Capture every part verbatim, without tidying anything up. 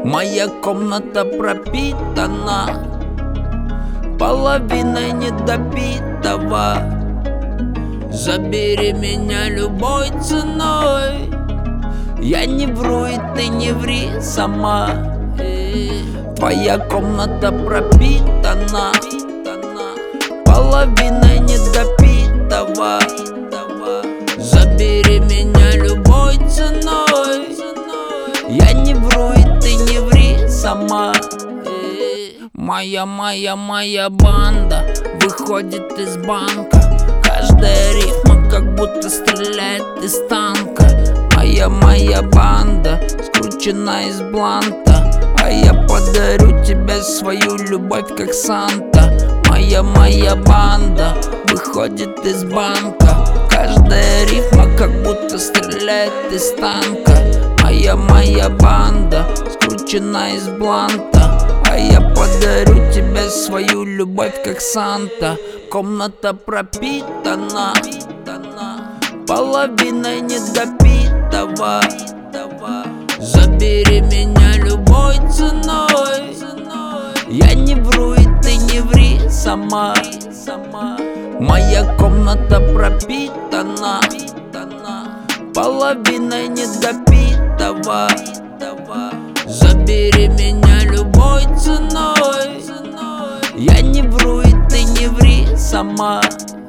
Моя комната пропитана половиной недопитого. Забери меня любой ценой. Я не вру, и ты не ври сама. Твоя комната пропитана половиной недопитого. Забери меня любой ценой. Я не вру, и ты не ври сама. Моя, моя, моя банда выходит из банка. Каждая рифма как будто стреляет из танка. Моя, моя банда скручена из бланта, а я подарю тебе свою любовь как Санта. Моя, моя банда выходит из банка. Каждая рифма как будто стреляет из танка. Моя, моя банда скручена из бланта, а я подарю тебе свою любовь как Санта. Комната пропитана половиной недопитого. Забери меня любой ценой. Я не вру, и ты не ври сама. Моя комната пропитана половиной недопитого. Забери меня любой ценой. Я не вру, и ты не ври сама.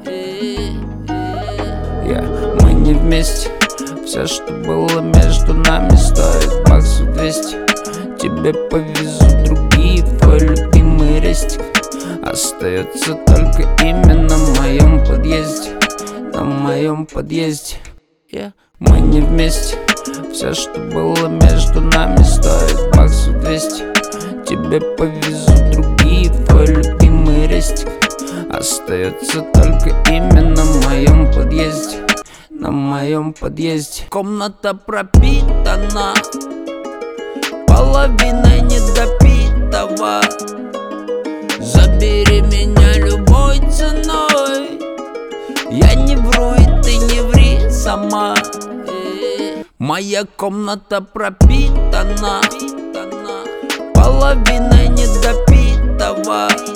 Yeah. Мы не вместе. Все, что было между нами, стоит баксов двести. Тебе повезу другие, твой любимый рестик. Остается только имя на моем подъезде. На моем подъезде. Yeah. Мы не вместе. Все, что было между нами, стоит баксов двести. Тебе повезу другие, твой любимый рестик. Остается только имя на моем подъезде. На моем подъезде. Комната пропитана половиной недопитого. Забери меня любой ценой. Я не вру, и ты не ври сама. Моя комната пропитана половиной недопитого.